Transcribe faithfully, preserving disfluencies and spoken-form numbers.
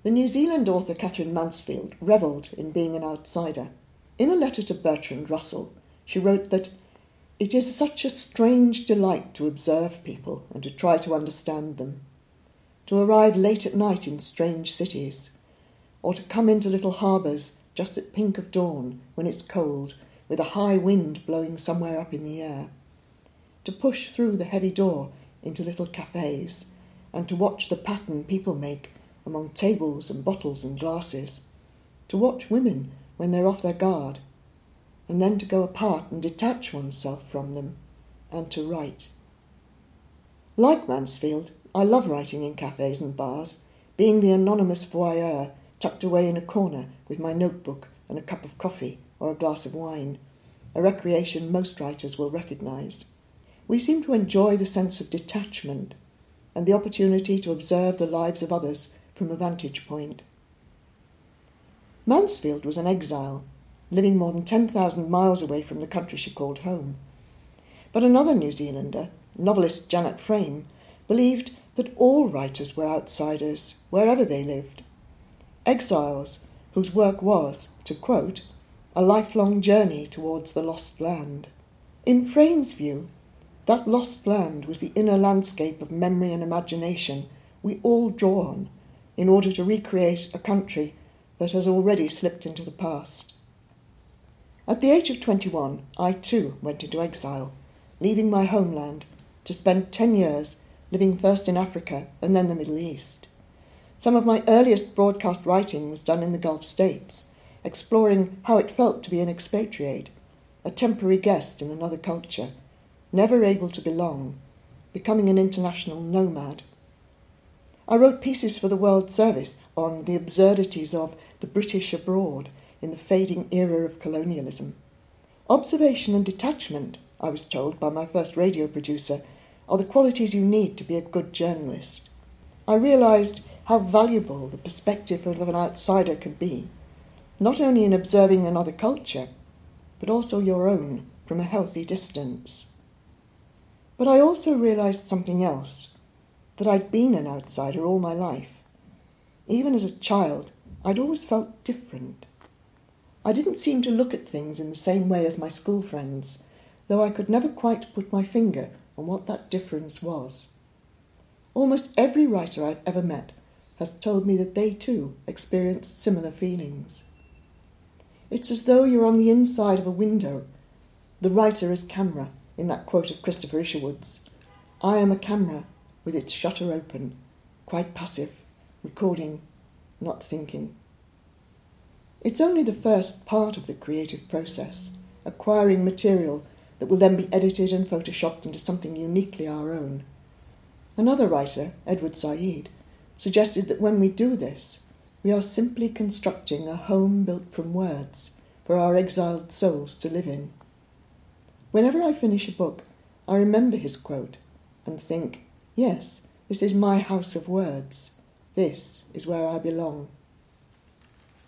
The New Zealand author Catherine Mansfield revelled in being an outsider. In a letter to Bertrand Russell, she wrote that it is such a strange delight to observe people and to try to understand them, to arrive late at night in strange cities, or to come into little harbours just at pink of dawn when it's cold, with a high wind blowing somewhere up in the air, to push through the heavy door into little cafes, and to watch the pattern people make among tables and bottles and glasses, to watch women when they're off their guard, and then to go apart and detach oneself from them, and to write. Like Mansfield, I love writing in cafes and bars, being the anonymous voyeur tucked away in a corner with my notebook and a cup of coffee or a glass of wine, a recreation most writers will recognise. We seem to enjoy the sense of detachment and the opportunity to observe the lives of others from a vantage point. Mansfield was an exile, living more than ten thousand miles away from the country she called home. But another New Zealander, novelist Janet Frame, believed that all writers were outsiders, wherever they lived. Exiles whose work was, to quote, a lifelong journey towards the lost land. In Frame's view, that lost land was the inner landscape of memory and imagination we all draw on in order to recreate a country that has already slipped into the past. At the age of twenty-one, I too went into exile, leaving my homeland to spend ten years living first in Africa and then the Middle East. Some of my earliest broadcast writing was done in the Gulf states, exploring how it felt to be an expatriate, a temporary guest in another culture, never able to belong, becoming an international nomad. I wrote pieces for the World Service on the absurdities of the British abroad in the fading era of colonialism. Observation and detachment, I was told by my first radio producer, are the qualities you need to be a good journalist. I realised how valuable the perspective of an outsider could be, not only in observing another culture, but also your own from a healthy distance. But I also realised something else, that I'd been an outsider all my life. Even as a child, I'd always felt different. I didn't seem to look at things in the same way as my school friends, though I could never quite put my finger on what that difference was. Almost every writer I've ever met has told me that they too experienced similar feelings. It's as though you're on the inside of a window. The writer is camera, in that quote of Christopher Isherwood's. I am a camera with its shutter open, quite passive, recording, not thinking. It's only the first part of the creative process, acquiring material that will then be edited and photoshopped into something uniquely our own. Another writer, Edward Said, suggested that when we do this, we are simply constructing a home built from words for our exiled souls to live in. Whenever I finish a book, I remember his quote and think, yes, this is my house of words. This is where I belong.